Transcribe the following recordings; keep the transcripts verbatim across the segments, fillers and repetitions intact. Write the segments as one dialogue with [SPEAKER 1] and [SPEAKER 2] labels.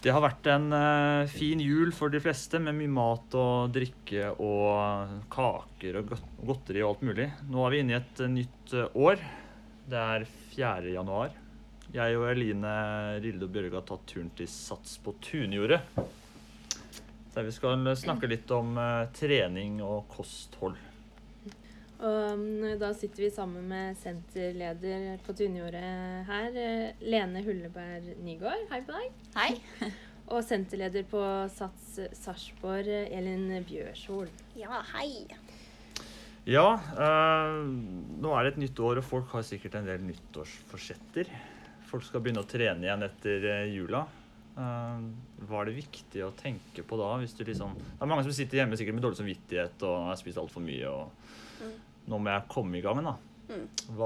[SPEAKER 1] Det har vært en uh, fin jul for de fleste, med mye mat og drikke og kaker og godteri og alt mulig. Nå er vi inne i et uh, nytt uh, år. Det er fjerde januar. Jeg og Eline Rilde og Bjørg har tatt turen til Sats på Tunjordet. Så vi skal snakke litt om uh, trening og kosthold.
[SPEAKER 2] Og da sitter vi sammen med senterleder på Tunjordet her, Lene Hulleberg Nygaard. Hei på deg.
[SPEAKER 3] Hei.
[SPEAKER 2] Og senterleder på Sats Sarpsborg, Elin Bjørsol.
[SPEAKER 3] Ja, hei.
[SPEAKER 1] Ja, uh, nå er det et nytt år, og folk har sikkert en del nyttårsforsetter. Folk skal begynne å trene igjen etter uh, jula. Uh, hva er det viktig å tenke på da? Hvis du liksom, det er mange som sitter hjemme sikkert med dårlig samvittighet og har spist alt for mye. Og mm. Nå må jeg komme i gang da. Mm. Hva,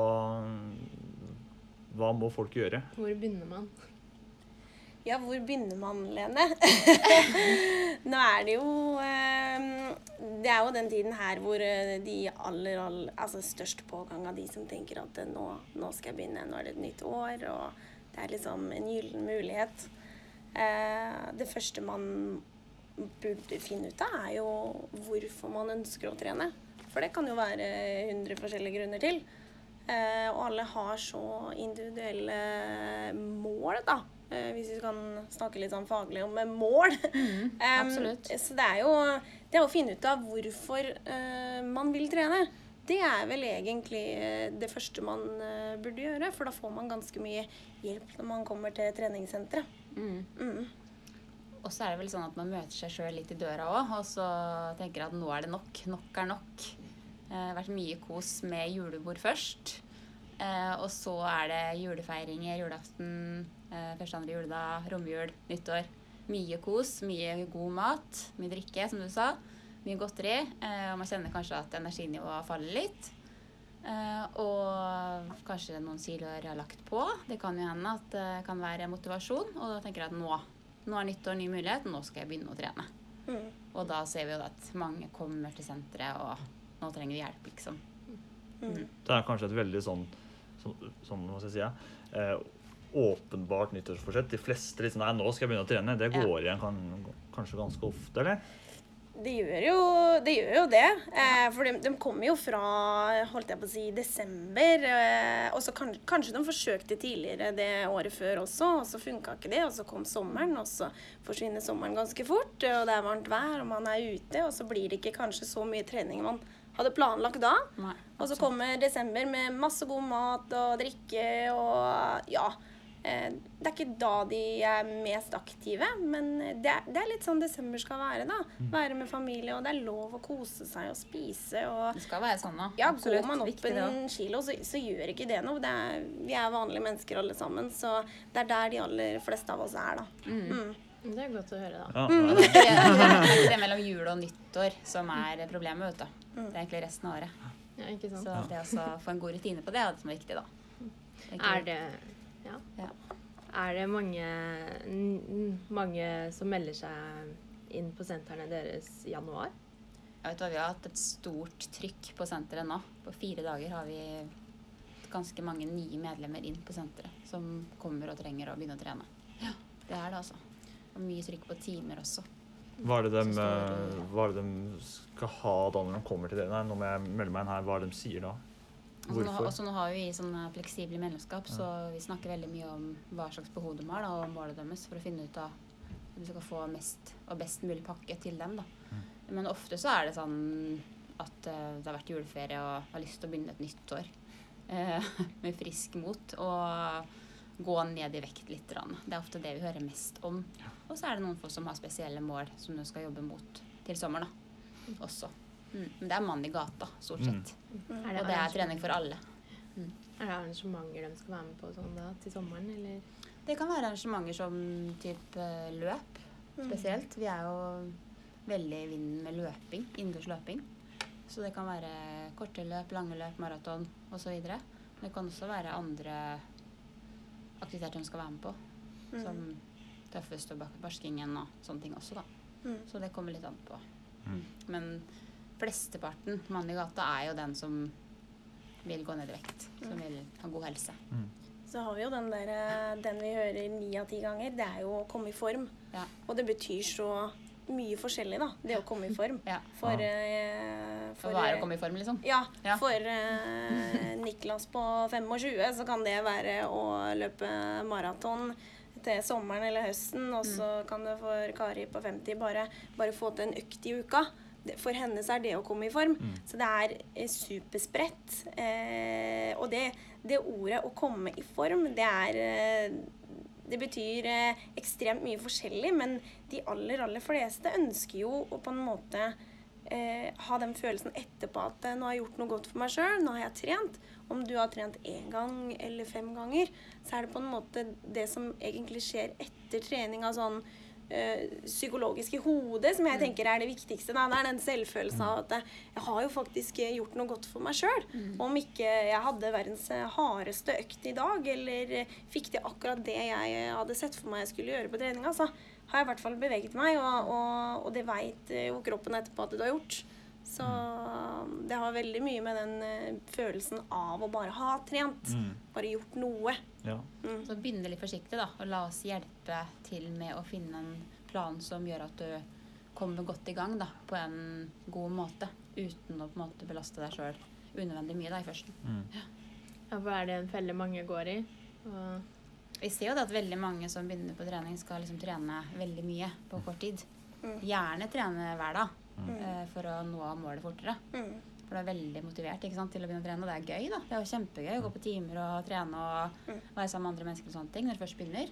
[SPEAKER 1] hva må folk gjøre?
[SPEAKER 2] Hvor begynner man?
[SPEAKER 3] Ja, hvor begynner man, Lene? Nå er det jo eh, det er jo den tiden her hvor de aller, aller altså størst pågang av de som tenker at nå, nå skal jeg begynne, nå er det et nytt år, og det er liksom en gyllen mulighet. Eh, det første man burde finne ut av er jo hvorfor man ønsker å trene. For det kan jo være hundre forskjellige grunner til. Eh, og alle har så individuelle mål, da. Eh, hvis vi kan snakke litt sånn faglig om mål.
[SPEAKER 2] Mm, absolutt.
[SPEAKER 3] Um, så det er jo det er å finne ut av hvorfor uh, man vil trene. Det er vel egentlig det første man uh, burde gjøre, for da får man ganske mye hjelp når man kommer til treningssenteret.
[SPEAKER 4] Mm.
[SPEAKER 3] Mm.
[SPEAKER 4] Og så er det vel sånn at man møter seg selv litt i døra også, og så tenker at nå er det nok, nok er nok. Det har vært mye kos med julebord først, eh, og så er det julefeiringer, julaften, eh, første andre juledag, romjul, nyttår. Mye kos, mye god mat, mye drikke, som du sa, mye godteri, eh, og man kjenner kanskje at energinivået faller litt. Eh, og kanskje noen kiloer har lagt på. Det kan jo hende at det kan være motivasjon, og da tenker jeg at nå, nå er nyttår, ny mulighet, nå skal jeg begynne å trene.
[SPEAKER 3] Mm.
[SPEAKER 4] Og da ser vi jo at mange kommer til senteret, og nå trenger vi hjelp, liksom.
[SPEAKER 3] Mm.
[SPEAKER 1] Det er kanskje et veldig sånn, sånn, sånn hva skal jeg si, ja, eh, åpenbart nyttårsforsett. De fleste liksom, nei, nå skal jeg begynne å trene. Det går igjen kan, kanskje ganske ofte, eller?
[SPEAKER 3] Det gjør jo det. Gjør jo det. Eh, for de, de kommer jo fra, holdt jeg på å si, desember. Eh, og så kan, kanskje de forsøkte tidligere det året før også, og så funket ikke det. Og så kom sommeren, og så forsvinner sommeren ganske fort. Og det er varmt vær, og man er ute, og så blir det ikke kanskje så mye trening man hadde planlagt da.
[SPEAKER 4] Nei,
[SPEAKER 3] og så kommer desember med masse god mat og drikke, og ja, eh, det er ikke da de er mest aktive, men det er, det er litt sånn desember skal være da. Være med familie, og det er lov å kose seg og spise. Og
[SPEAKER 4] Det skal være sånn da.
[SPEAKER 3] ja,
[SPEAKER 4] Absolutt.
[SPEAKER 3] går man opp
[SPEAKER 4] Viktig,
[SPEAKER 3] en kilo, så, så gjør ikke det noe. Det er, vi er vanlige mennesker alle sammen, så det er der de aller fleste av oss er da.
[SPEAKER 4] Mm.
[SPEAKER 3] Mm.
[SPEAKER 2] Det er godt å høre da.
[SPEAKER 1] Ja,
[SPEAKER 4] Og det, er ikke, det er ikke det mellom jul og nyttår som er problemet, vet du. Det er egentlig resten av året.
[SPEAKER 2] Ja, ikke sant?
[SPEAKER 4] Så det å få en god rutine på det er det som er viktig da.
[SPEAKER 2] Er det, ja.
[SPEAKER 4] Ja.
[SPEAKER 2] Er det mange, n- mange som melder seg inn på sentrene deres i januar?
[SPEAKER 4] Jeg vet hva, vi har hatt et stort trykk på senteret nå. På fire dager har vi ganske mange nye medlemmer inn på senteret som kommer og trenger å begynne å trene. Ja, det er det altså. Og mye trykk på timer også.
[SPEAKER 1] Hva er det de,
[SPEAKER 4] Så står
[SPEAKER 1] eh,
[SPEAKER 4] det-
[SPEAKER 1] hva er det de skal ha da når de kommer til dere? Nei, nå må jeg melde meg inn her. Hva er det de sier da?
[SPEAKER 4] Altså, nå,
[SPEAKER 1] Hvorfor?
[SPEAKER 4] også nå har vi sånne fleksible medlemskap, så vi snakker veldig mye om hva slags behov de har da, og målet deres for å finne ut av at vi skal få mest og best mulig pakke til dem da. Men ofte så er det sånn at uh, det har vært juleferie og har lyst til å begynne et nytt år uh, med frisk mot og gå ned i vekt litt. Det er ofte det vi hører mest om. Og så er det noen folk som har spesielle mål som de skal jobbe mot til sommeren da, også. Mm. Men det er mann i gata, stort sett.
[SPEAKER 2] Er
[SPEAKER 4] Og det er
[SPEAKER 2] arrangement-
[SPEAKER 4] trening for alle.
[SPEAKER 2] Er det arrangementer de skal være med på sånn da, til sommeren, eller?
[SPEAKER 4] Det kan være arrangementer som typ eh, løp, spesielt. Vi er jo veldig i vinden med løping, innendørs løping. Så det kan være korte løp, lange løp, maraton og så videre. Det kan også være andre aktiviteter de skal være med på,
[SPEAKER 3] Mm.
[SPEAKER 4] som tøffest og barskingen og sånne ting også da.
[SPEAKER 3] Mm.
[SPEAKER 4] Så det kommer litt an på.
[SPEAKER 1] Mm.
[SPEAKER 4] Men flesteparten, mann i gata, er jo den som vil gå ned i vekt, som vil ha god helse.
[SPEAKER 1] Mm.
[SPEAKER 3] så har vi jo den der, den vi hører ni av ti ganger, det er jo å komme i form.
[SPEAKER 4] Ja.
[SPEAKER 3] Og det betyr så mye forskjellig da, det å komme i form.
[SPEAKER 4] Ja.
[SPEAKER 3] For, eh,
[SPEAKER 4] For hva er å komme i form, liksom?
[SPEAKER 3] Ja,
[SPEAKER 4] Ja.
[SPEAKER 3] for eh, Niklas på tjuefem, så kan det være å løpe maraton til sommeren eller høsten, og så kan det for Kari på femti bare, bare få til en økt i uka. Det- For henne så er det å komme i form. Så det er eh, superspredt. Eh, og det, det ordet å komme i form, det er eh, det betyr eh, ekstremt mye forskjellig, men de aller, aller fleste ønsker jo å på en måte eh, ha den følelsen etterpå at eh, nå har jeg gjort noe godt for meg selv, nå har jeg trent. Om du har trent en gang eller fem ganger, så er det på en måte det som egentlig skjer etter trening av sånn eh, psykologisk i hodet, som jeg tenker er det viktigste. Da. Det er den selvfølelsen av at eh, jeg har jo faktisk eh, gjort noe godt for meg selv. Om ikke jeg hadde verdens eh, hardeste økt i dag, eller eh, fikk til akkurat det jeg eh, hadde sett for meg jeg skulle gjøre på treninga, så har jeg i hvert fall beveget meg, og, og, og det vet eh, jo kroppen etterpå at du har gjort. Så det har veldig mye med den eh, følelsen av å bare ha trent,
[SPEAKER 1] Mm.
[SPEAKER 3] bare gjort noe.
[SPEAKER 1] Ja.
[SPEAKER 4] Så begynne litt forsiktig da, og la oss hjelpe til med å finne en plan som gjør at du kommer godt i gang da, på en god måte, uten å på en måte belaste deg selv unødvendig mye da i førsten.
[SPEAKER 1] Mm.
[SPEAKER 2] Ja, for er det en felle mange går i? Og
[SPEAKER 4] Vi ser jo det at veldig mange som begynner på trening skal liksom trene veldig mye på kort tid.
[SPEAKER 3] Mm.
[SPEAKER 4] Gjerne trene hver dag
[SPEAKER 1] Mm.
[SPEAKER 4] eh, for å nå målet fortere.
[SPEAKER 3] Mm.
[SPEAKER 4] For du er veldig motivert, ikke sant, til å begynne å trene, og det er gøy da. Det er jo kjempegøy å gå på timer og trene og
[SPEAKER 3] Mm.
[SPEAKER 4] være sammen med andre mennesker og sånne ting når du først begynner.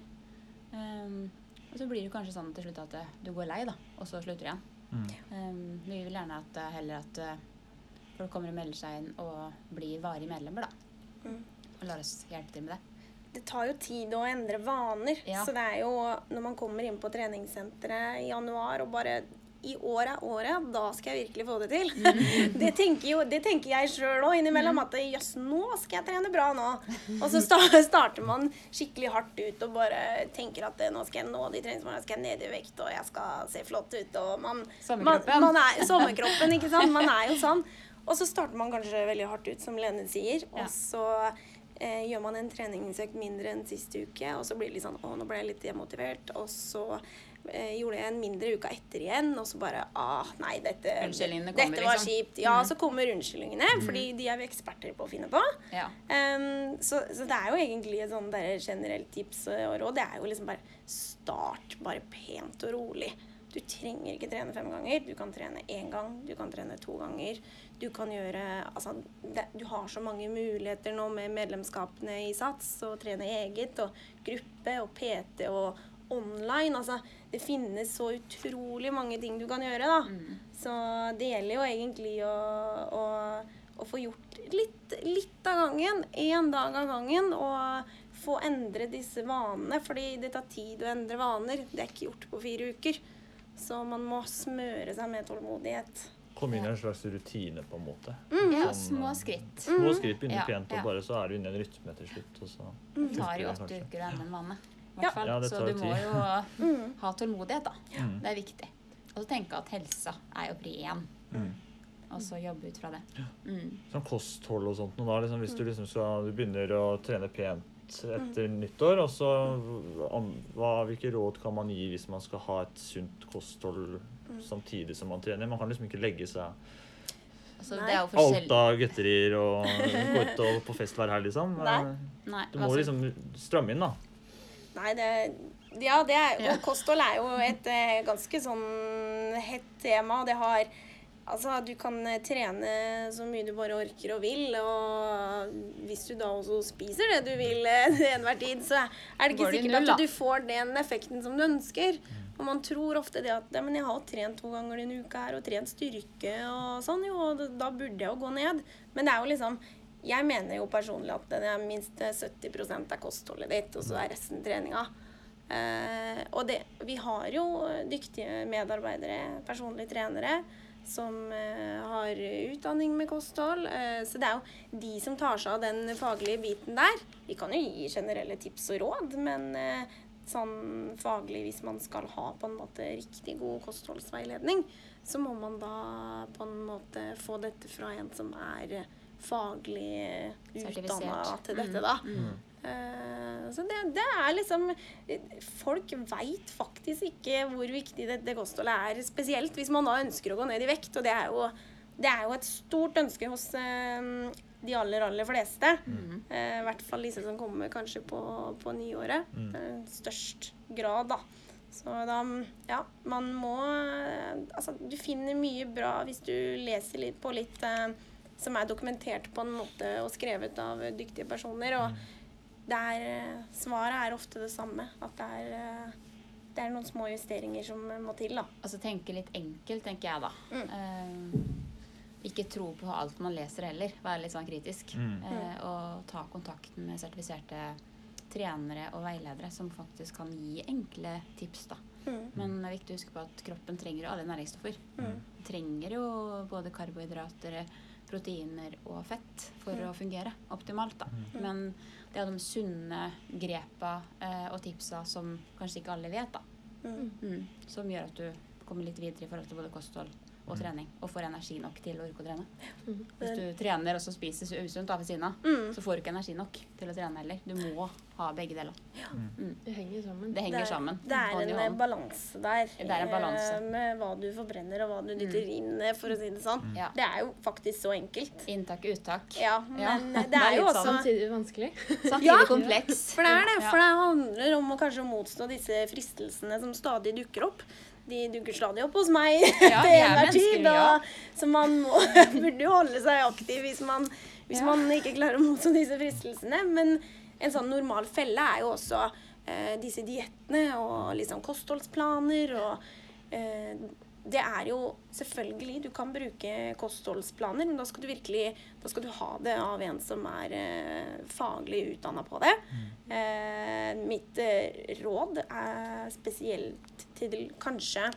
[SPEAKER 4] Um, og så blir det jo kanskje sånn til slutt at eh, du går lei da, og så slutter du igjen.
[SPEAKER 1] Mm.
[SPEAKER 4] Um, vi vil gjerne at eh, heller at eh, folk kommer og melder seg inn og blir varige medlemmer da.
[SPEAKER 3] Mm.
[SPEAKER 4] Og lar oss hjelpe til med det.
[SPEAKER 3] Det tar jo tid å endre vaner,
[SPEAKER 4] Ja.
[SPEAKER 3] så det er jo når man kommer inn på treningssenteret i januar og bare i år er året, da skal jeg virkelig få det til. det, tenker jo, det tenker jeg selv også innimellom, at jøss, nå skal jeg trene bra nå. Og så sta- starter man skikkelig hardt ut og bare tenker at nå skal jeg nå de treningsmålene, skal jeg ned i vekt, og jeg skal se flott ut, og man, man,
[SPEAKER 4] Sommerkroppen.
[SPEAKER 3] man er sommerkroppen, ikke sant? Man er jo sånn. Og så starter man kanskje veldig hardt ut, som Lene sier, og
[SPEAKER 4] Ja.
[SPEAKER 3] så eh, gjør man en treningsøkt mindre enn siste uke, og så blir det litt sånn, å, nå ble jeg litt demotivert, og så eh, gjorde jeg en mindre uka etter igjen, og så bare, ah, nei, dette,
[SPEAKER 4] Unnskyldningene
[SPEAKER 3] dette
[SPEAKER 4] kommer,
[SPEAKER 3] var
[SPEAKER 4] liksom.
[SPEAKER 3] kjipt. Ja, så kommer unnskyldningene, fordi de er vi eksperter på å finne på.
[SPEAKER 4] Ja.
[SPEAKER 3] Um, så, så det er jo egentlig et sånn der generelt tips og råd, det er jo liksom bare start bare pent og rolig. Du trenger ikke trene fem ganger, du kan trene en gang, du kan trene to ganger. Du kan gjøre, altså, det, du har så mange muligheter nå med medlemskapene i SATS, og trene eget, og gruppe, og P T, og online. Altså, det finnes så utrolig mange ting du kan gjøre, da.
[SPEAKER 4] Mm.
[SPEAKER 3] Så det gjelder jo egentlig å, å, å få gjort litt, litt av gangen, en dag av gangen, og få endre disse vanene, fordi det tar tid å endre vaner. Det er ikke gjort på fire uker. Så man må smøre seg med tålmodighet.
[SPEAKER 1] Kom inn i en slags rutine på en måte.
[SPEAKER 4] Ja,
[SPEAKER 1] Sånn,
[SPEAKER 4] små
[SPEAKER 1] eh,
[SPEAKER 4] skritt.
[SPEAKER 1] Små skritt begynner
[SPEAKER 4] Ja,
[SPEAKER 1] pent, og
[SPEAKER 4] ja.
[SPEAKER 1] bare så er du inne i en rytme til slutt. Og så
[SPEAKER 4] Det tar
[SPEAKER 1] funker
[SPEAKER 4] jo
[SPEAKER 1] det
[SPEAKER 4] åtte
[SPEAKER 1] kanskje.
[SPEAKER 4] uker å endre en vane. I
[SPEAKER 3] Ja.
[SPEAKER 4] hvert fall.
[SPEAKER 1] Ja, det
[SPEAKER 4] så
[SPEAKER 1] tar
[SPEAKER 4] du
[SPEAKER 1] jo
[SPEAKER 4] må
[SPEAKER 1] tid.
[SPEAKER 4] jo
[SPEAKER 3] Mm.
[SPEAKER 4] ha tålmodighet, da.
[SPEAKER 1] Mm.
[SPEAKER 4] Det er viktig. Og så tenke at helsa er jo pri én.
[SPEAKER 1] Mm.
[SPEAKER 4] Og så jobbe ut fra det. Mm.
[SPEAKER 1] Sånn kosthold og sånt. Og da, liksom, hvis du, liksom skal, du begynner å trene pent etter nyttår, og så om, hva, hvilke råd kan man gi hvis man skal ha et sunt kosthold samtidig som man trener? Man kan liksom ikke legge seg
[SPEAKER 4] Altså,
[SPEAKER 3] Nei.
[SPEAKER 4] det er jo
[SPEAKER 1] alt
[SPEAKER 4] forskjellig.
[SPEAKER 1] av gutterier og gå ut og på fest hver helg, liksom.
[SPEAKER 3] Nei.
[SPEAKER 4] Nei,
[SPEAKER 1] Du må
[SPEAKER 4] altså,
[SPEAKER 1] liksom stramme inn, da.
[SPEAKER 3] Nei, det, ja, det er,
[SPEAKER 4] Ja.
[SPEAKER 3] og kosthold er jo et eh, ganske sånn hett tema, og det har, altså, du kan eh, trene så mye du bare orker og vil, og hvis du da også spiser det du vil eh, til enhver tid, så er det ikke
[SPEAKER 4] Går det i
[SPEAKER 3] sikkert
[SPEAKER 4] null, da.
[SPEAKER 3] at du får den effekten som du ønsker. Og man tror ofte det at, ja, men jeg har jo trent to ganger denne uka her, og trent styrke og sånn, jo, og da burde jeg jo gå ned. Men det er jo liksom, jeg mener jo personlig at det er minst sytti prosent er kostholdet ditt, og så er resten treninga. Eh, og det, vi har jo dyktige medarbeidere, personlige trenere, som eh, har utdanning med kosthold. Eh, så det er jo de som tar seg av den faglige biten der. Vi kan jo gi generelle tips og råd, men eh, sånn faglig, hvis man skal ha på en måte riktig god kostholdsveiledning, så må man da på en måte få dette fra en som er faglig utdannet
[SPEAKER 4] Sertifisert.
[SPEAKER 3] til dette da.
[SPEAKER 4] Mm.
[SPEAKER 3] Uh, så det, det er liksom folk vet faktisk ikke hvor viktig dette kostholdet er, spesielt hvis man da ønsker å gå ned i vekt, og det er jo, det er jo et stort ønske hos uh, de aller, aller fleste. Mm. Uh, I hvert fall disse som kommer kanskje på, på nyåret. Mm. Uh, størst grad da. Så da, ja, man må, uh, altså du finner mye bra hvis du leser litt på litt uh, som er dokumentert på en måte og skrevet av dyktige personer, og mm. Det er, svaret er ofte det samme, at det er, det er noen små justeringer som må til da.
[SPEAKER 4] Altså tenke litt enkelt, tenker jeg da. Mm. Uh, ikke tro på alt man leser heller, være litt sånn kritisk. Mm. Uh, og ta kontakt med sertifiserte trenere og veiledere som faktisk kan gi enkle tips da. Mm. Men det er viktig å huske på at kroppen trenger jo alle næringsstoffer. Mm. Trenger jo både karbohydrater, proteiner og fett for mm. å fungere optimalt da. Mm. Men det er de sunne grepa eh, og tipsa som kanskje ikke alle vet da. Mm. Mm. Som gjør at du kommer litt videre i forhold til både kosthold og mm. trening, og får energi nok til å orke å trene. Mm. Hvis du trener og så spiser så usunt av ved siden av, mm. så får du ikke energi nok til å trene heller. Du må ha begge deler.
[SPEAKER 2] Ja. Mm. Det henger sammen.
[SPEAKER 4] Det henger
[SPEAKER 3] det er,
[SPEAKER 4] sammen.
[SPEAKER 3] Det er en balanse der.
[SPEAKER 4] Det er en balanse.
[SPEAKER 3] Med hva du forbrenner og hva du dytter inn, for å si det sånn. Mm. Det er jo faktisk så enkelt.
[SPEAKER 4] Inntak, uttak.
[SPEAKER 3] Ja, men ja. det er jo også...
[SPEAKER 2] Samtidig vanskelig.
[SPEAKER 4] Samtidig ja, kompleks.
[SPEAKER 3] For det er det. For det handler om å kanskje motstå disse fristelsene som stadig dukker opp. De dukker stadig opp hos meg
[SPEAKER 4] ja,
[SPEAKER 3] til enhver tid, og, så man må, burde jo holde seg aktiv hvis man, hvis ja. man ikke klarer å motstå disse fristelsene. Men en sånn normal felle er jo også eh, disse diettene og liksom kostholdsplaner, og eh, det er jo selvfølgelig, du kan bruke kostholdsplaner, men da skal du virkelig, da skal du ha det av en som er eh, faglig utdannet på det. Mm. Eh, mitt eh, råd er spesielt til kanskje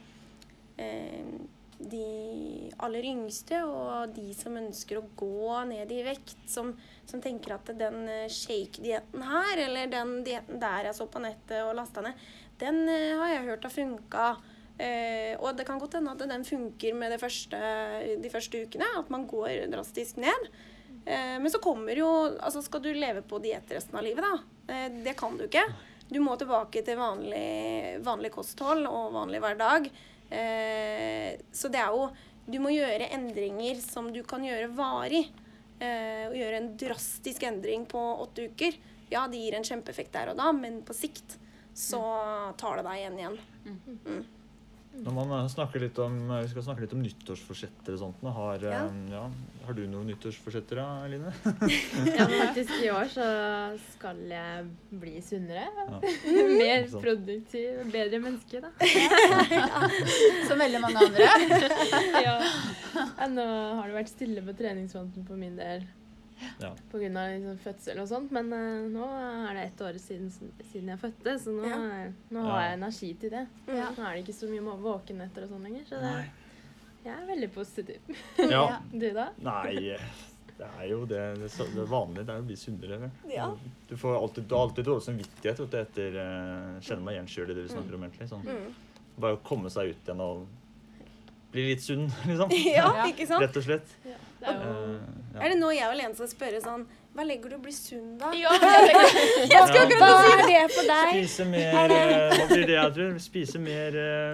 [SPEAKER 3] eh, de aller yngste og de som ønsker å gå ned i vekt, som, som tenker at den shake-dietten her, eller den dietten der jeg så på nettet og lastet ned, den eh, har jeg hørt har funket. Eh, og det kan godt hende at den funker med det første, de første ukene, at man går drastisk ned. Eh, men så kommer jo, altså skal du leve på diett resten av livet da? Eh, det kan du ikke. Du må tilbake til vanlig, vanlig kosthold og vanlig hverdag. Eh, så det er jo, du må gjøre endringer som du kan gjøre varig. Eh, og gjøre en drastisk endring på åtte uker. Ja, det gir en kjempeeffekt der og da, men på sikt så tar det deg igjen igjen. Mm.
[SPEAKER 1] Når man snakker litt om, vi skal snakke litt om nyttårsforsetter og sånt, har, ja. Ja, har du noen nyttårsforsetter, Eline?
[SPEAKER 2] Ja, faktisk i år så skal jeg bli sunnere, ja. Mer produktiv, bedre menneske da.
[SPEAKER 4] Ja. Som veldig mange andre.
[SPEAKER 2] Ja. Nå har det vært stille på treningsfronten på min del. Ja. På grunn av liksom fødsel og sånt, men uh, nå er det ett år siden, siden jeg fødte, så nå, ja. nå har jeg energi til det. Ja. Nå er det ikke så mye våkenetter og sånn lenger, så det, jeg er veldig positiv.
[SPEAKER 1] Ja.
[SPEAKER 2] Du da?
[SPEAKER 1] Nei, det er jo det, det, det vanlige, det er å bli sunnere.
[SPEAKER 3] Ja.
[SPEAKER 1] Du får alltid, du har alltid dårlig samvittighet etter, uh, kjenner meg igjen selv i det vi snakker om egentlig. Sånn. Mm. Bare å komme seg ut igjen og bli litt sunn, liksom.
[SPEAKER 3] Ja, ikke sant?
[SPEAKER 1] Rett og slett.
[SPEAKER 2] Ja. Det er, jo...
[SPEAKER 3] uh, ja. Er det nå jeg og Lene skal spørre sånn, hva legger du å bli sunn da?
[SPEAKER 4] Ja, jeg
[SPEAKER 3] jeg skal akkurat ja. si det for deg.
[SPEAKER 1] Spise mer, hva blir det jeg tror? Spise mer,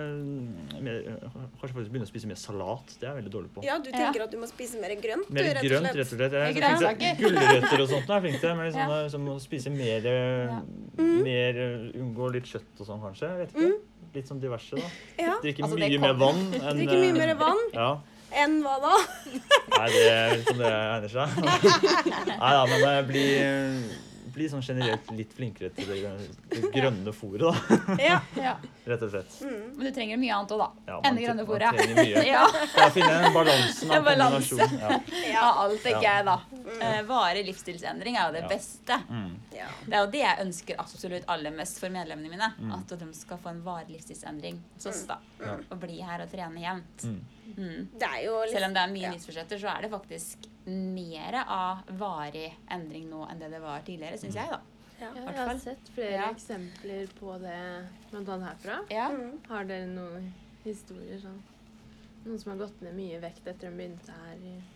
[SPEAKER 1] mer, kanskje faktisk begynne å spise mer salat, det er jeg veldig dårlig på.
[SPEAKER 3] Ja, du tenker ja. at du må spise mer grønt,
[SPEAKER 1] mer
[SPEAKER 3] rett og slett.
[SPEAKER 1] Mer grønt, rett og slett. Jeg er flink til gulrøtter og sånt, jeg er flink til, men liksom, ja. som å spise mer, ja. mer, unngå litt kjøtt og sånn kanskje, jeg vet ikke. Mm. Litt sånn diverse da. Ja. Drikke altså, mye mer vann. Enn,
[SPEAKER 3] Drikke mye mer vann?
[SPEAKER 1] Ja.
[SPEAKER 3] Enn hva da?
[SPEAKER 1] Nei, det er liksom det egner seg. Nei da, men jeg blir, blir sånn generelt litt flinkere til det, det grønne fôret da.
[SPEAKER 3] Ja. Ja.
[SPEAKER 1] Rett og slett.
[SPEAKER 4] Mm. Men du trenger mye annet også da,
[SPEAKER 1] ja,
[SPEAKER 4] enn det grønne fôret.
[SPEAKER 1] Man trenger mye. Ja. Jeg finner en balansen av kombinasjon. Ja.
[SPEAKER 4] Ja, alt tenker jeg da. Uh, Varig livsstilsendring er jo det ja. beste. Mm. Ja. Det er jo det jeg ønsker absolutt aller mest for medlemmene mine. Mm. At de skal få en varig livsstilsendring hos oss da. Mm. Og bli her og trene jevnt. Mm. Mm.
[SPEAKER 3] Det er jo litt,
[SPEAKER 4] selv om det er mye ja. nyttårsforsetter, så er det faktisk mer av varig endring nå enn det det var tidligere, synes jeg da.
[SPEAKER 2] Ja, jeg har sett flere ja. eksempler på det, blant annet herfra.
[SPEAKER 4] Ja.
[SPEAKER 2] Mm. Har dere noen historier sånn? Noen som har gått ned mye vekt etter de begynte her i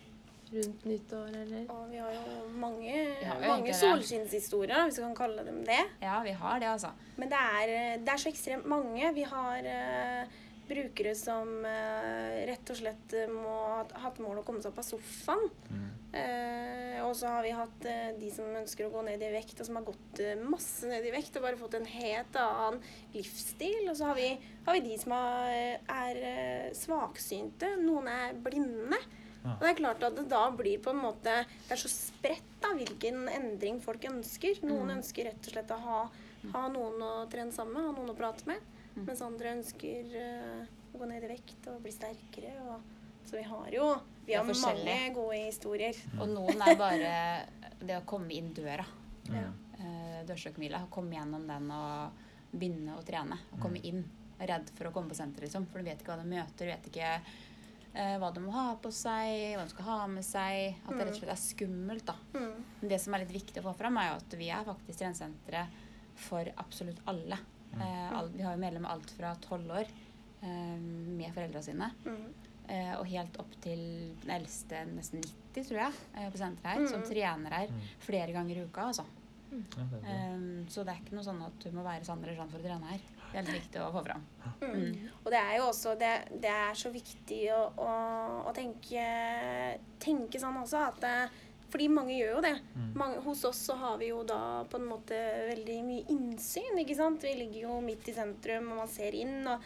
[SPEAKER 2] rundt nyttår, eller?
[SPEAKER 3] Og vi har jo mange,
[SPEAKER 4] Ja, vi har
[SPEAKER 3] mange
[SPEAKER 4] egentlig det.
[SPEAKER 3] solskinnshistorier, hvis vi kan kalle dem det.
[SPEAKER 4] Ja, vi har det, altså.
[SPEAKER 3] Men det er, det er så ekstremt mange. Vi har eh, brukere som eh, rett og slett må ha hatt mål å komme seg opp av sofaen.
[SPEAKER 1] Mm.
[SPEAKER 3] Eh, og så har vi hatt eh, de som ønsker å gå ned i vekt, og som har gått eh, masse ned i vekt og bare fått en helt annen livsstil. Og så har vi, har vi de som har, er eh, svaksynte. Noen er blinde.
[SPEAKER 1] Ja.
[SPEAKER 3] Og det er klart at det da blir på en måte, det er så spredt da, hvilken endring folk ønsker. Noen
[SPEAKER 4] Mm.
[SPEAKER 3] ønsker rett og slett å ha, ha noen å trene sammen med, ha noen å prate med.
[SPEAKER 4] Mm.
[SPEAKER 3] Mens andre ønsker uh, å gå ned i vekt og bli sterkere. Og, så vi har jo vi
[SPEAKER 4] Det er
[SPEAKER 3] har mange
[SPEAKER 4] forskjellig.
[SPEAKER 3] gode historier.
[SPEAKER 4] Og noen er bare det å komme inn døra.
[SPEAKER 3] Ja.
[SPEAKER 4] Uh, Dørstokkmila. Komme gjennom den og begynne å trene. Og komme inn. Redd for å komme på senter, liksom. For du vet ikke hva du møter. Du vet ikke uh, hva du må ha på seg, hva du skal ha med seg. At det rett og slett er skummelt, da.
[SPEAKER 3] Mm.
[SPEAKER 4] Men det som er litt viktig å få fram, er jo at vi er faktisk treningssenteret for absolutt alle. Eh, all, vi har jo medlemmer alt fra tolv år eh, med foreldrene sine,
[SPEAKER 3] Mm.
[SPEAKER 4] eh, og helt opp til den eldste, nesten nitti, tror jeg, eh, på senteret her,
[SPEAKER 3] Mm.
[SPEAKER 4] som trener her
[SPEAKER 1] Mm.
[SPEAKER 4] flere ganger i uka, altså.
[SPEAKER 1] Ja, det er bra.
[SPEAKER 4] Eh, så det er ikke noe sånn at du må være sånn eller sånn for å trene her. Det er litt viktig å få fram.
[SPEAKER 3] Mm.
[SPEAKER 4] Mm.
[SPEAKER 3] Og det er jo også det, det er så viktig å, å, å tenke, tenke sånn også at det, fordi mange gjør jo det.
[SPEAKER 1] Mm.
[SPEAKER 3] Mange, hos oss så har vi jo da på en måte veldig mye innsyn, ikke sant? Vi ligger jo midt i sentrum, og man ser inn, og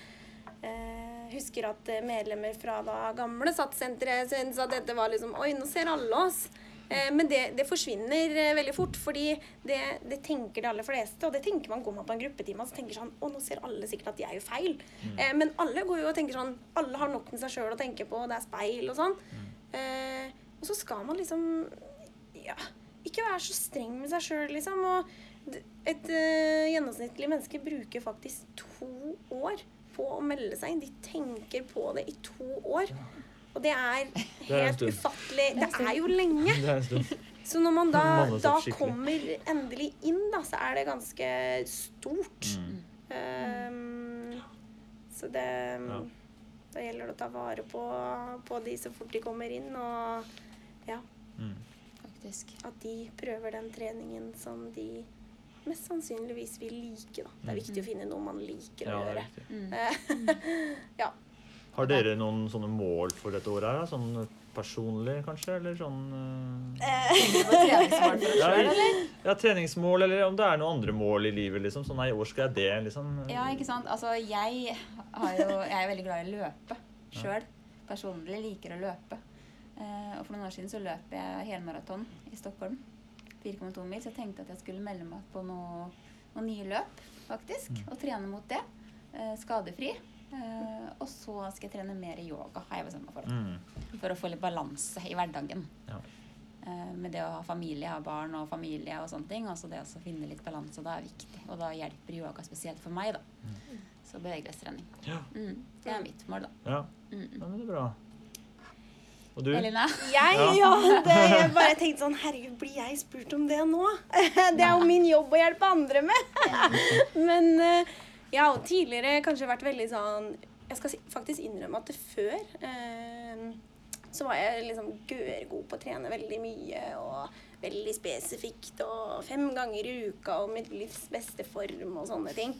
[SPEAKER 3] eh, husker at medlemmer fra da gamle sattsenteret syntes at dette var liksom, oi, nå ser alle oss. Eh, men det, det forsvinner eh, veldig fort, fordi det, det tenker de aller fleste, og det tenker man, går man på en gruppetime, så tenker sånn, å, nå ser alle sikkert at jeg gjør feil.
[SPEAKER 1] Mm.
[SPEAKER 3] Eh, men alle går jo og tenker sånn, alle har nok med seg selv å tenke på, det er speil og sånn. Eh, og så skal man liksom, ja, ikke være så streng med seg selv, liksom. Og d- et uh, gjennomsnittlig menneske bruker faktisk to år på å melde seg inn. De tenker på det i to år. Og det er
[SPEAKER 1] Det er en
[SPEAKER 3] helt
[SPEAKER 1] stund.
[SPEAKER 3] ufattelig. Det er jo lenge.
[SPEAKER 1] Det er en stund.
[SPEAKER 3] Så når man da,
[SPEAKER 1] Man må
[SPEAKER 3] da
[SPEAKER 1] seg skikkelig.
[SPEAKER 3] kommer endelig inn, da, så er det ganske stort.
[SPEAKER 1] Mm.
[SPEAKER 3] Um, så det
[SPEAKER 1] Ja.
[SPEAKER 3] Da gjelder det å ta vare på, på de så fort de kommer inn, og ja,
[SPEAKER 1] Mm.
[SPEAKER 4] Faktisk.
[SPEAKER 3] at de prøver den treningen som de mest sannsynligvis vil like, da. Det er viktig å finne noe man liker
[SPEAKER 1] Ja,
[SPEAKER 3] å
[SPEAKER 1] det er
[SPEAKER 3] gjøre.
[SPEAKER 1] riktig.
[SPEAKER 4] Mm.
[SPEAKER 3] Ja.
[SPEAKER 1] Har dere noen sånne mål for dette året her? Da? Sånn personlig, kanskje? Eller sånn eh,
[SPEAKER 4] Tenker du på treningsmål for deg
[SPEAKER 1] ja,
[SPEAKER 4] selv,
[SPEAKER 1] i-
[SPEAKER 4] eller?
[SPEAKER 1] ja, treningsmål, eller om det er noen andre mål i livet, liksom. Sånn, nei, i år skal jeg det, liksom.
[SPEAKER 4] Ja, ikke sant? Altså, jeg, har jo, jeg er veldig glad i å løpe selv. Personlig liker å løpe. Eh, og for noen år siden så løp jeg helmaraton i Stockholm. fire komma to mil, så jeg tenkte at jeg skulle melde meg på noe, noen nye løp, faktisk. Og trene mot det. Eh, skadefri. Eh, og så skal jeg trene mer yoga, har jeg bestemt meg for.
[SPEAKER 1] Mm.
[SPEAKER 4] For å få litt balanse i hverdagen.
[SPEAKER 1] Ja.
[SPEAKER 4] Eh, med det å ha familie, ha barn og familie og sånne ting. Altså det å finne litt balanse, og det er viktig. Og da hjelper yoga spesielt for meg, da. Så bevegelighetstrening.
[SPEAKER 1] Ja.
[SPEAKER 4] Mm, det er mitt mål, da.
[SPEAKER 1] Ja.
[SPEAKER 4] Mm.
[SPEAKER 1] ja, men det er bra. Og du?
[SPEAKER 4] Elina?
[SPEAKER 3] Jeg,
[SPEAKER 1] Ja.
[SPEAKER 3] ja, det, jeg bare tenkte sånn, herregud, blir jeg spurt om det nå? Det er jo min jobb å hjelpe andre med. Men eh, jeg har jo tidligere kanskje vært veldig sånn, jeg skal si, faktisk innrømme at det før, eh, så var jeg liksom gørgod på å trene veldig mye, og veldig spesifikt, og fem ganger i uka, og mitt livs beste form, og sånne ting.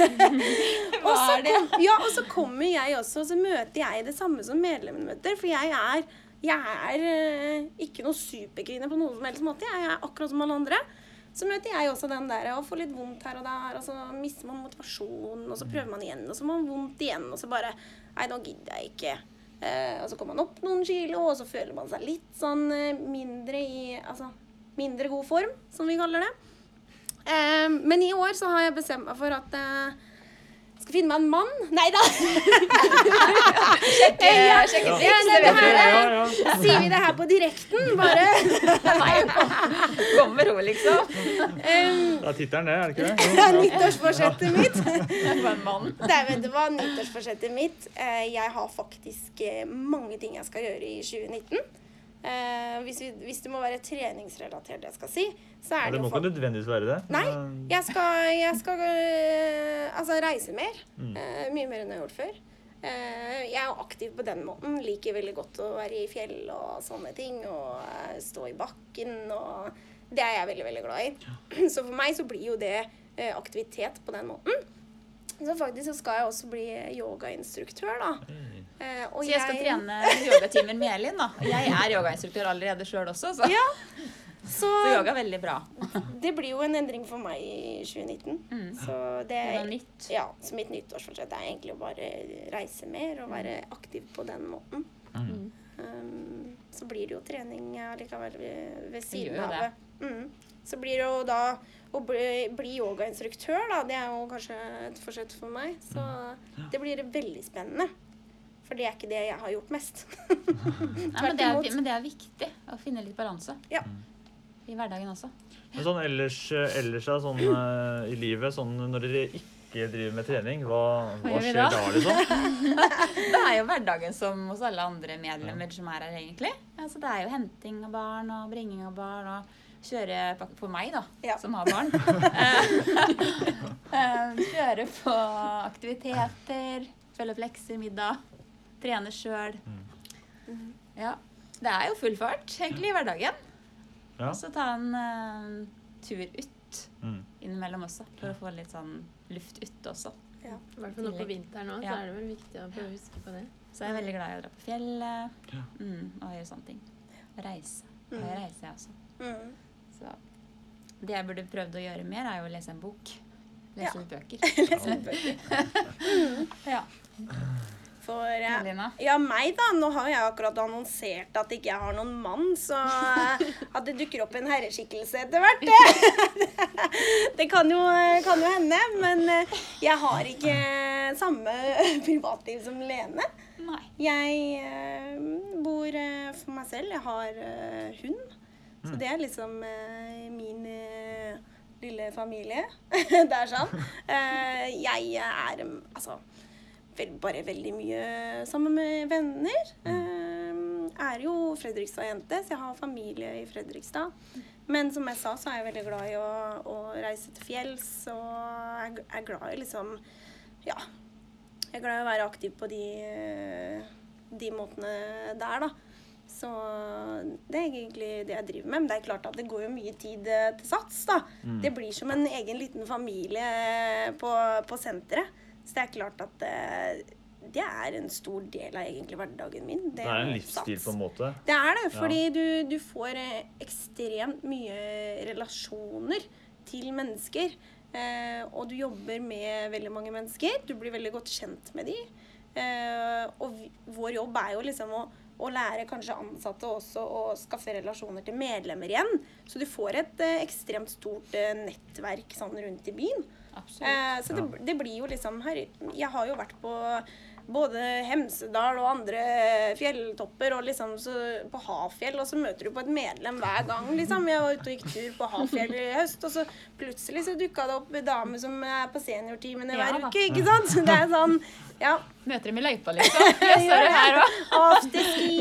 [SPEAKER 3] Og så
[SPEAKER 4] er det?
[SPEAKER 3] kom, ja, og så kommer jeg også, og så møter jeg det samme som medlemmene møter, for jeg er, jeg er eh, ikke noe superkvinne på noen som helst måte, jeg er akkurat som alle andre. Så møter jeg også den der, og får litt vondt her og der, og så mister man motivasjonen, og så prøver man igjen, og så får man vondt igjen, og så bare, nei, nå gidder jeg ikke. Eh, og så kommer man opp noen kilo, og så føler man seg litt sånn eh, mindre i, altså, mindre god form, som vi kaller det. Eh, men i år så har jeg bestemt meg for at eh, jeg skal finne meg en mann. Neida!
[SPEAKER 4] Sjekke, sjekke
[SPEAKER 3] Ja,
[SPEAKER 4] triks,
[SPEAKER 3] det
[SPEAKER 4] det vet
[SPEAKER 3] her
[SPEAKER 4] du.
[SPEAKER 1] Ja, ja.
[SPEAKER 3] Sier vi det her på direkten, bare.
[SPEAKER 4] Nei, kom, kom med ro, liksom.
[SPEAKER 3] Um,
[SPEAKER 1] Det er tittelen, det, er det ikke det?
[SPEAKER 3] det er nyttårsforsettet mitt.
[SPEAKER 4] For en mann.
[SPEAKER 3] Nei, vet du hva, nyttårsforsettet mitt. Eh, jeg har faktisk eh, mange ting jeg skal gjøre i tjue nitten. Eh, hvis, vi, hvis det må være treningsrelatert, jeg skal si, så
[SPEAKER 1] Ja,
[SPEAKER 3] er
[SPEAKER 1] det
[SPEAKER 3] det
[SPEAKER 1] må
[SPEAKER 3] jo
[SPEAKER 1] ikke nødvendigvis være det.
[SPEAKER 3] Nei,
[SPEAKER 1] men,
[SPEAKER 3] jeg skal, jeg skal øh, altså reise mer.
[SPEAKER 1] Mm.
[SPEAKER 3] øh, mye mer enn jeg har gjort før. Eh, jeg er jo aktiv på den måten. Liker veldig godt å være i fjell og sånne ting, og eh, stå i bakken, og det er jeg veldig, veldig glad i. Så for meg så blir jo det eh, aktivitet på den måten. Så faktisk så skal jeg også bli yogainstruktør, da. Eh, og
[SPEAKER 4] Så jeg skal trene yogatimer med Elin, da. Jeg er yogainstruktør allerede selv også, så,
[SPEAKER 3] Ja, så
[SPEAKER 4] så yoga er veldig bra.
[SPEAKER 3] det blir jo en endring for meg i tjue nitten.
[SPEAKER 4] Mm.
[SPEAKER 3] Så det
[SPEAKER 4] Det
[SPEAKER 3] er
[SPEAKER 4] var nytt.
[SPEAKER 3] Ja, så mitt nyttårsforsett er egentlig å bare reise mer og være aktiv på den måten.
[SPEAKER 1] Mm.
[SPEAKER 3] Um, så blir det jo trening allikevel ved, ved siden
[SPEAKER 4] gjør jo
[SPEAKER 3] av
[SPEAKER 4] det.
[SPEAKER 3] det. Mm. Så blir det jo da å bli, bli yogainstruktør, da. Det er jo kanskje et forsett for meg. Så det blir veldig spennende. For det er ikke det jeg har gjort mest.
[SPEAKER 4] Nei, men, det er, men det er viktig å finne litt balanse
[SPEAKER 3] Ja.
[SPEAKER 4] i hverdagen også.
[SPEAKER 1] Men sånn ellers, ellers da, sånn eh, i livet, sånn når dere ikke driver med trening, hva,
[SPEAKER 4] Hva
[SPEAKER 1] hva
[SPEAKER 4] gjør vi
[SPEAKER 1] skjer
[SPEAKER 4] da?
[SPEAKER 1] da, liksom?
[SPEAKER 4] Det er jo hverdagen som hos alle andre medlemmer som er her egentlig. Altså, det er jo henting av barn og bringing av barn og kjøre på, for meg da,
[SPEAKER 3] Ja.
[SPEAKER 4] som har barn. Eh, kjøre på aktiviteter, følge opp lekser, middag, trene selv. Ja, det er jo full fart egentlig i hverdagen.
[SPEAKER 1] Ja.
[SPEAKER 4] Og så ta en eh, tur ut
[SPEAKER 1] Mm.
[SPEAKER 4] innimellom også, for å få litt sånn luft ut også.
[SPEAKER 2] I hvert fall nå på vinteren også,
[SPEAKER 4] Ja.
[SPEAKER 2] så er det vel viktig å prøve å huske på det.
[SPEAKER 4] Så jeg er veldig glad i å dra på fjellet,
[SPEAKER 1] Ja.
[SPEAKER 4] mm, og gjøre sånne ting. Reise. Og
[SPEAKER 3] Mm.
[SPEAKER 4] jeg reiser jeg også.
[SPEAKER 3] Mm.
[SPEAKER 4] Så det jeg burde prøvd å gjøre mer, er jo å lese en bok. Lese
[SPEAKER 3] Ja.
[SPEAKER 4] litt bøker.
[SPEAKER 3] Lese litt bøker.
[SPEAKER 4] Ja.
[SPEAKER 3] For eh,
[SPEAKER 4] Lina?
[SPEAKER 3] ja, meg da. Nå har jeg akkurat annonsert at ikke jeg har noen mann, så eh, at det dukker opp en herreskikkelse etter hvert, det, det kan, jo, kan jo hende. Men eh, jeg har ikke samme privatliv som Lene.
[SPEAKER 4] Nei.
[SPEAKER 3] Jeg eh, bor eh, for meg selv. Jeg har eh, hund. Så det er liksom eh, min eh, lille familie. Det er sånn. Eh, jeg er eh, altså vel, bare veldig mye sammen med venner. Eh, er jo Fredrikstad-jente, så jeg har familie i Fredrikstad. Men som jeg sa, så er jeg veldig glad i å, å reise til fjells, og jeg er glad i liksom, ja, jeg er glad i å være aktiv på de, de måtene der, da. Så det er egentlig det jeg driver med. Men det er klart at det går jo mye tid eh, til sats, da.
[SPEAKER 1] Mm.
[SPEAKER 3] Det blir som en egen liten familie på, på senteret. Så det er klart at eh, det er en stor del av egentlig hverdagen min.
[SPEAKER 1] Det er en livsstil
[SPEAKER 3] sats.
[SPEAKER 1] på en måte.
[SPEAKER 3] Det er det,
[SPEAKER 1] Ja.
[SPEAKER 3] fordi du, du får eh, ekstremt mye relasjoner til mennesker. Eh, og du jobber med veldig mange mennesker. Du blir veldig godt kjent med de. Eh, og vi, vår jobb er jo liksom å, å lære kanskje ansatte også å skaffe relasjoner til medlemmer igjen. Så du får et eh, ekstremt stort eh, nettverk sånn rundt i byen.
[SPEAKER 4] Absolutt.
[SPEAKER 3] Eh, så det, det blir jo liksom her. Jeg har jo vært på både Hemsedal og andre fjelltopper og liksom så på Hafjell, og så møter du på et medlem hver gang, liksom. Jeg var ute og gikk tur på Hafjell i høst, og så plutselig så dukket det opp en dame som er på seniortimene
[SPEAKER 4] Ja,
[SPEAKER 3] hver
[SPEAKER 4] da.
[SPEAKER 3] uke, ikke sant? Så det er sånn, ja,
[SPEAKER 4] Møter dem i løypa, liksom. Jeg står det her også.
[SPEAKER 3] afterski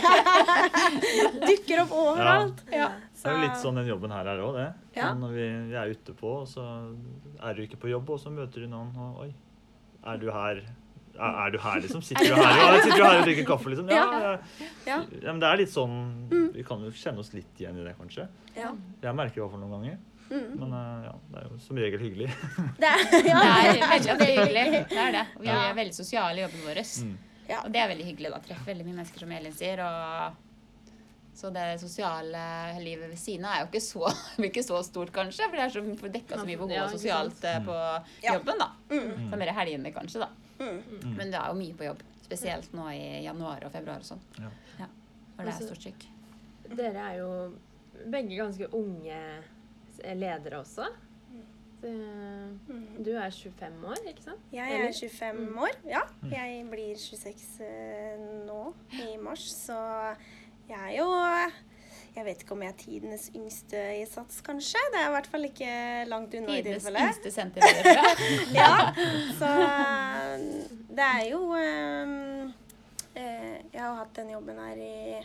[SPEAKER 3] og dukker opp overalt.
[SPEAKER 4] Ja.
[SPEAKER 1] Det er jo litt sånn den jobben her er også, det.
[SPEAKER 3] Ja.
[SPEAKER 1] Sånn når vi, vi er ute på, og så er du ikke på jobb, og så møter du noen, og oi, er du her? Er, er du her, liksom? Sitter du her, ja, sitter du her og drikker kaffe, liksom? Ja, ja.
[SPEAKER 3] Ja.
[SPEAKER 1] Ja, men det er litt sånn, vi kan jo kjenne oss litt igjen i det, kanskje.
[SPEAKER 3] Ja.
[SPEAKER 1] Jeg merker i hvert fall noen ganger.
[SPEAKER 3] Mm.
[SPEAKER 1] Men eh, ja, det er jo som regel hyggelig.
[SPEAKER 3] Det er, ja,
[SPEAKER 4] Det er veldig, veldig hyggelig. Det er det. Og vi
[SPEAKER 3] Ja.
[SPEAKER 4] er veldig sosiale i jobben vår.
[SPEAKER 1] Mm.
[SPEAKER 3] Ja.
[SPEAKER 4] Og det er veldig hyggelig da. Treffe veldig mye mennesker, som Elin sier. Og så det sosiale livet ved siden av er jo ikke så, ikke så stort, kanskje. For det er så for dekka så mye behov
[SPEAKER 2] Ja,
[SPEAKER 4] og
[SPEAKER 2] ikke
[SPEAKER 4] sosialt eh, på
[SPEAKER 3] Ja.
[SPEAKER 4] jobben, da.
[SPEAKER 3] Mm.
[SPEAKER 4] Så mer i helgene, kanskje, da.
[SPEAKER 3] Mm.
[SPEAKER 4] Men det er jo mye på jobb. Spesielt nå i januar og februar og sånn.
[SPEAKER 1] Ja.
[SPEAKER 4] Ja. For det er
[SPEAKER 2] Altså-
[SPEAKER 4] stort trykk.
[SPEAKER 2] Dere er jo begge ganske unge ledere også. Så, du er tjuefem år, ikke sant?
[SPEAKER 3] Jeg
[SPEAKER 2] Eller?
[SPEAKER 3] er tjuefem år, ja. Jeg blir tjueseks eh, nå i mars, så jeg er jo Jeg vet ikke om jeg er tidenes yngste i Sats, kanskje. Det er i hvert fall ikke langt unna i
[SPEAKER 4] Tidenes
[SPEAKER 3] tilfelle.
[SPEAKER 4] yngste sentiment.
[SPEAKER 3] Ja, så det er jo eh, eh, Jeg har hatt den jobben her i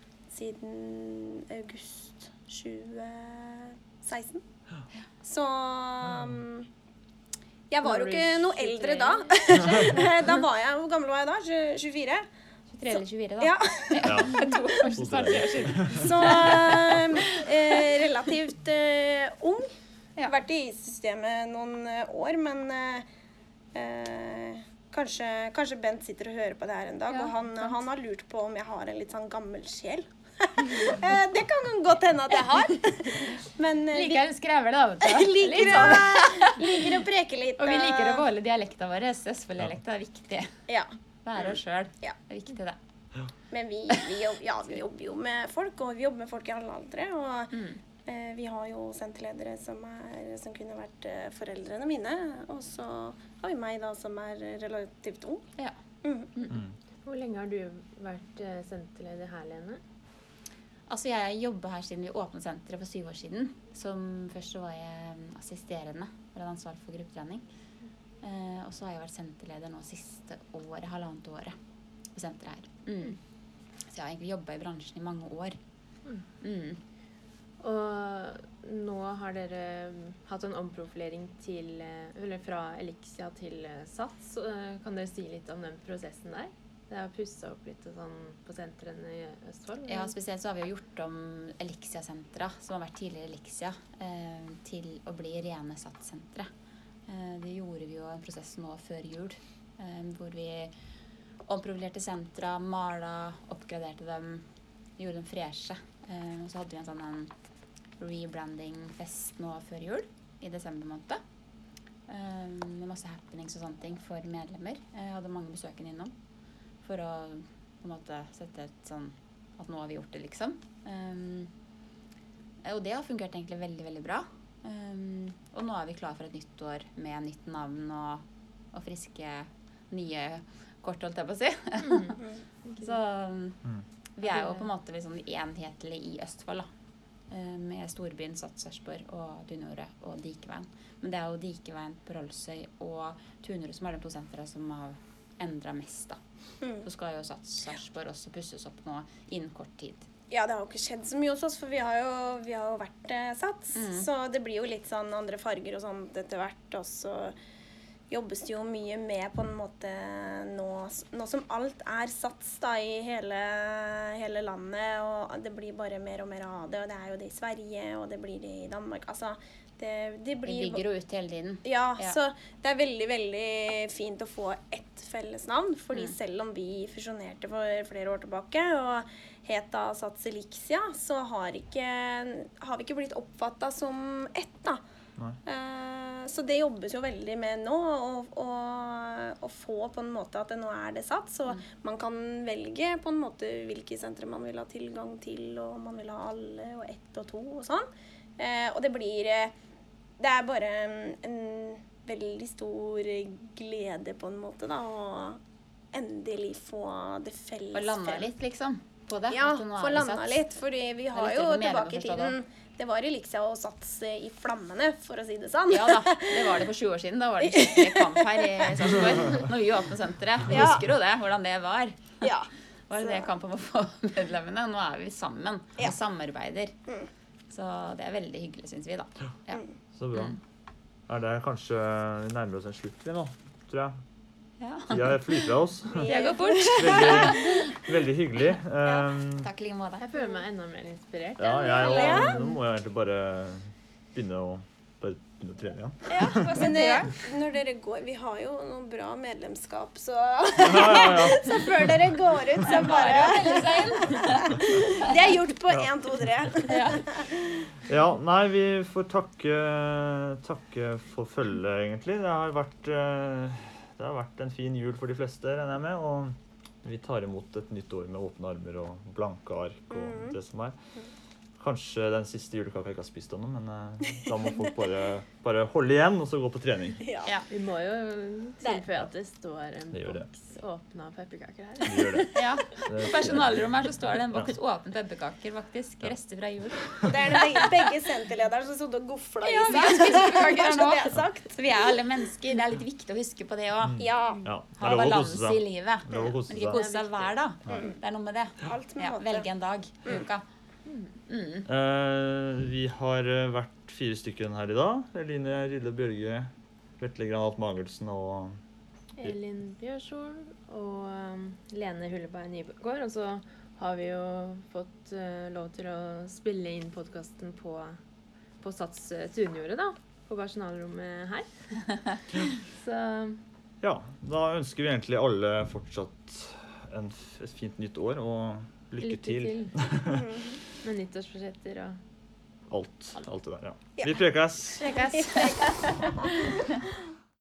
[SPEAKER 3] siden august tjue seksten. Så um, Jeg var jo
[SPEAKER 2] Når du
[SPEAKER 3] ikke noe
[SPEAKER 2] tjuetre?
[SPEAKER 3] eldre da. Da var jeg, hvor gammel var jeg da? Tjue- tjuefire?
[SPEAKER 4] tjuetre eller tjuefire, da.
[SPEAKER 3] Ja,
[SPEAKER 1] Ja.
[SPEAKER 4] To år så snart tre år siden.
[SPEAKER 3] så eh, relativt eh, ung.
[SPEAKER 4] Ja.
[SPEAKER 3] Vært i systemet noen eh, år, men eh, eh, kanskje, kanskje Bent sitter og hører på det her en dag,
[SPEAKER 4] Ja,
[SPEAKER 3] og han,
[SPEAKER 4] sant.
[SPEAKER 3] han har lurt på om jeg har en litt sånn gammel sjel. Eh, det kan godt hende at jeg har. Men eh,
[SPEAKER 4] Liker en skrever, da, vet
[SPEAKER 3] vi
[SPEAKER 4] du.
[SPEAKER 3] liker,
[SPEAKER 4] Litt
[SPEAKER 3] å,
[SPEAKER 4] sånn.
[SPEAKER 3] liker å preke litt.
[SPEAKER 4] Og vi liker å
[SPEAKER 3] eh,
[SPEAKER 4] beholde dialekta vår. Østfold-dialekta er viktig.
[SPEAKER 3] Ja,
[SPEAKER 4] Være oss sjøl.
[SPEAKER 3] Ja.
[SPEAKER 4] Det er viktig, det.
[SPEAKER 3] men vi, vi, jobb, ja, vi jobber jo med folk, og vi jobber med folk i alle aldre. Og
[SPEAKER 4] Mm.
[SPEAKER 3] eh, vi har jo senterledere som, er, som kunne vært eh, foreldrene mine. Og så har vi meg da som er relativt ung.
[SPEAKER 4] Ja.
[SPEAKER 3] Mm.
[SPEAKER 1] Mm.
[SPEAKER 2] Hvor lenge har du vært eh, senterleder her, Lene?
[SPEAKER 4] Altså, jeg jobbet her siden vi åpnet senteret for syv år siden. Som først så var jeg mm, assisterende for en ansvarlig for gruppetrening. Eh, og så har jeg vært senterleder nå siste året, halvannet året på senteret her. Mm. Så jeg har egentlig jobbet i bransjen i mange år.
[SPEAKER 2] Mm.
[SPEAKER 4] Mm.
[SPEAKER 2] Og nå har dere hatt en omprofilering til, eh, eller fra Elixia til eh, Sats. Eh, Kan dere si litt om den prosessen der? Det har pusset opp litt og sånn på sentrene i Østfold.
[SPEAKER 4] Ja, spesielt så har vi jo gjort om Elixia-sentra, som har vært tidligere Elixia, eh, til å bli rene Sats-sentre. Eh, det gjorde vi jo en prosess nå før jul, eh, hvor vi omprofilerte sentra, malet, oppgraderte dem, gjorde dem freshe. Eh, og så hadde vi en sånn en rebranding-fest nå før jul, i desember måned. Eh, med masse happenings og sånne ting for medlemmer. Jeg hadde mange besøkende innom for å på en måte sette et sånn at nå har vi gjort det, liksom. Um, og det har fungert egentlig veldig, veldig bra. Um, og nå er vi klar for et nytt år med nytt navn og, og friske, nye kort, holdt jeg på å si. Så um, vi er jo på en måte liksom enhetlig i Østfold, da. Um, med Storbyen, Sats, Sarpsborg og Tunordet og Dikeveien. Men det er jo Dikeveien på Rollsøy og Tunordet som er de to sentrene som har endret mest, da.
[SPEAKER 3] Mm.
[SPEAKER 4] Så skal jo Sats Sarpsborg også pusses opp nå innen kort tid.
[SPEAKER 3] Ja, det har jo ikke skjedd så mye hos oss, for vi har jo, vi har jo vært eh, Sats.
[SPEAKER 4] Mm.
[SPEAKER 3] Så det blir jo litt sånn andre farger og sånt etter hvert. Og så jobbes det jo mye med på en måte nå, nå som alt er Sats da i hele, hele landet, og det blir bare mer og mer av det. Og det er jo det i Sverige, og det blir det i Danmark. Altså, det, det
[SPEAKER 4] Vi
[SPEAKER 3] blir...
[SPEAKER 4] bygger jo ut hele tiden.
[SPEAKER 3] Ja,
[SPEAKER 4] Ja.
[SPEAKER 3] så det er veldig, veldig fint å få ett felles navn, fordi
[SPEAKER 4] Mm.
[SPEAKER 3] selv om vi fusjonerte for flere år tilbake og het da Sats Elixia, så har, ikke, har vi ikke blitt oppfattet som ett da.
[SPEAKER 1] Nei.
[SPEAKER 3] Eh, så det jobbes jo veldig med nå, å få på en måte at det nå er det Sats, så man kan velge på en måte hvilke sentre man vil ha tilgang til, og om man vil ha alle, og ett og to og sånn. Eh, og det blir... eh, Det er bare en, en veldig stor glede på en måte da, å endelig få det felles.
[SPEAKER 4] Og landa litt, liksom, på det.
[SPEAKER 3] Ja,
[SPEAKER 4] At nå er
[SPEAKER 3] få
[SPEAKER 4] vi
[SPEAKER 3] landa
[SPEAKER 4] satt.
[SPEAKER 3] litt, fordi vi
[SPEAKER 4] er
[SPEAKER 3] har
[SPEAKER 4] litt
[SPEAKER 3] jo
[SPEAKER 4] for medlemmer
[SPEAKER 3] tilbake i
[SPEAKER 4] å forstå
[SPEAKER 3] tiden, det var Elixia og Sats i flammene, for å si det sånn.
[SPEAKER 4] Ja da, det var det for sju år siden. Da var det skikkelig kamp her i Sarpsborg. Når vi åpnet senteret. Vi
[SPEAKER 3] Ja.
[SPEAKER 4] husker jo det, hvordan det var.
[SPEAKER 3] Ja.
[SPEAKER 4] Var det
[SPEAKER 3] Så-
[SPEAKER 4] det kamp om å få medlemmene? Nå er vi sammen og
[SPEAKER 3] Ja.
[SPEAKER 4] samarbeider.
[SPEAKER 3] Mm.
[SPEAKER 4] Så det er veldig hyggelig, synes vi da. Ja.
[SPEAKER 1] Så bra.
[SPEAKER 4] Mm.
[SPEAKER 1] Er det kanskje vi nærmer oss en slutt vi nå, tror jeg.
[SPEAKER 4] Ja.
[SPEAKER 1] Tida flyr fra oss.
[SPEAKER 4] Det går fort.
[SPEAKER 1] Veldig, veldig hyggelig. Um,
[SPEAKER 4] Takk i like måte.
[SPEAKER 2] Jeg føler meg enda mer inspirert.
[SPEAKER 1] ja, jeg
[SPEAKER 3] Ja.
[SPEAKER 1] òg. Nå må jeg egentlig bare begynne å, bare begynne å trene igjen.
[SPEAKER 3] Ja, men det, når dere går, vi har jo noe bra medlemskap, så,
[SPEAKER 1] Ja, ja, ja.
[SPEAKER 3] så før dere går ut, så bare... Det er gjort på en, to, tre.
[SPEAKER 1] Ja, nei, vi får takke, takke for følget, egentlig. Det har vært, eh, det har vært en fin jul for de fleste, regner jeg med, og vi tar imot et nytt år med åpne armer og blanke ark og
[SPEAKER 3] Mhm.
[SPEAKER 1] det som er. Kanskje den siste julekaka jeg ikke har spist ennå, men eh, da må folk bare, bare holde igjen og så gå på trening.
[SPEAKER 3] Ja.
[SPEAKER 4] Ja.
[SPEAKER 2] Vi må jo tilføye at det står en
[SPEAKER 1] Det gjør det.
[SPEAKER 2] boks åpna pepperkaker her.
[SPEAKER 1] Vi gjør det.
[SPEAKER 4] Ja.
[SPEAKER 1] det
[SPEAKER 4] På personalrommet her så står det en boks åpne pepperkaker, faktisk. Rester fra jul.
[SPEAKER 3] Det er begge, begge senterledere som stod og gofla i
[SPEAKER 4] Ja, vi
[SPEAKER 3] seg.
[SPEAKER 4] har spist pepperkaker her
[SPEAKER 3] Så
[SPEAKER 4] nå.
[SPEAKER 3] det er sagt.
[SPEAKER 4] Så vi er alle mennesker. Det er litt viktig å huske på det også.
[SPEAKER 3] Ja,
[SPEAKER 1] Ja, det
[SPEAKER 4] Ha
[SPEAKER 1] er lov å kose
[SPEAKER 4] balanse i
[SPEAKER 1] seg.
[SPEAKER 4] livet.
[SPEAKER 1] Det er lov å kose
[SPEAKER 4] Men ikke
[SPEAKER 1] seg.
[SPEAKER 4] kose seg hver dag. Det er noe med det.
[SPEAKER 3] alt med
[SPEAKER 4] Ja,
[SPEAKER 3] måte.
[SPEAKER 4] velge en dag i uka. Mm.
[SPEAKER 1] Eh, vi har eh, vært fire stykker her i dag. Eline, Rille, Bjørge, Vetle Granat Magelsen og
[SPEAKER 2] Elin Bjørsol og um, Lene Hulleberg Nybegård. Og så har vi jo fått uh, lov til å spille inn podcasten på, på Sats uh, Tunjordet da, på personalrommet her. Så
[SPEAKER 1] ja, da ønsker vi egentlig alle fortsatt en, et fint nytt år, og lykke,
[SPEAKER 2] lykke
[SPEAKER 1] til.
[SPEAKER 2] til. Med nyttårsforsetter og
[SPEAKER 1] Alt, alt det der, ja.
[SPEAKER 3] Ja.
[SPEAKER 1] Vi prekes!
[SPEAKER 2] Prekes.